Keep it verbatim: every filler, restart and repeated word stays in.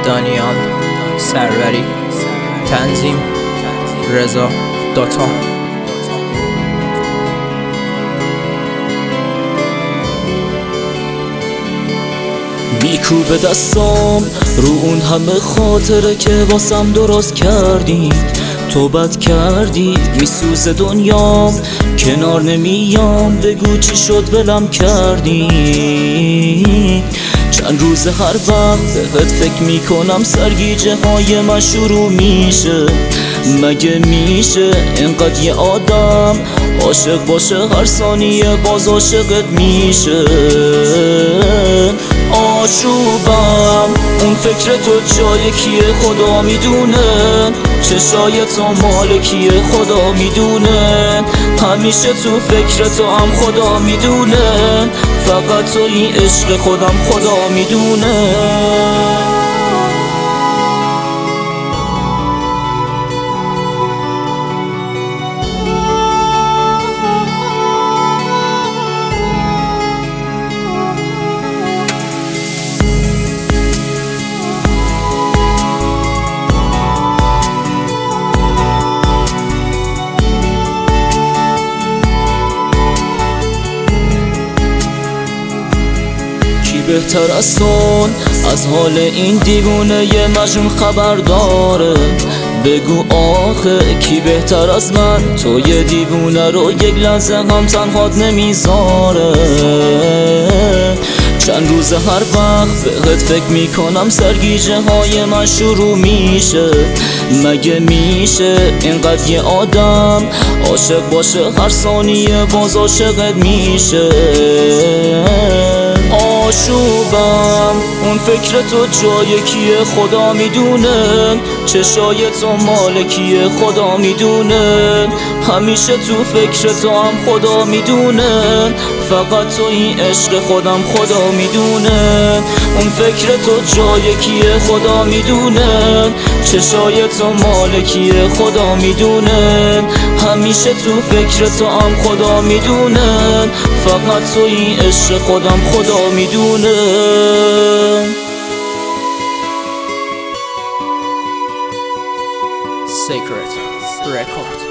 دانیال سروری، تنظیم رضا داتا. میکوبه دستام رو اون همه خاطره که واسم درست کردی، تو بد کردی میسوزه دنیام، کنار نمیام بگو چی شد ولم کردی. چند روز هر وقت بهت فکر میکنم سرگیجه های من شروع میشه. مگه میشه اینقدر یه آدم عاشق باشه هر ثانیه باز عاشقت میشه؟ آشوبم اون فکر تو جای کیه خدا میدونه، چشای تو مال کیه خدا میدونه، همیشه تو فکر تو هم خدا میدونه، فقط تو این عشق خودم خدا میدونه. بهتر از اون از حال این دیوونه یه مجنون خبر داره؟ بگو آخه کی بهتر از من تو یه دیوونه رو یک لحظه هم تنهات نمیذاره؟ چند روز هر وقت بهت فکر میکنم سرگیجه های من شروع میشه. مگه میشه اینقدر یه آدم عاشق باشه هر ثانیه باز عاشقت میشه؟ آشوبم اون فکر تو جای کیه خدا میدونه، چشای تو مال کیه خدا میدونه، همیشه تو فکر تو هم خدا میدونه، فقط تو این عشق خودم خدا میدونه. اون فکر تو جای کیه خدا میدونه، چشای تو مال کیه خدا میدونه، همیشه تو فکر تو هم خدا میدونه، فقط تو این عشق خودم خدا میدونه. Sacred Record.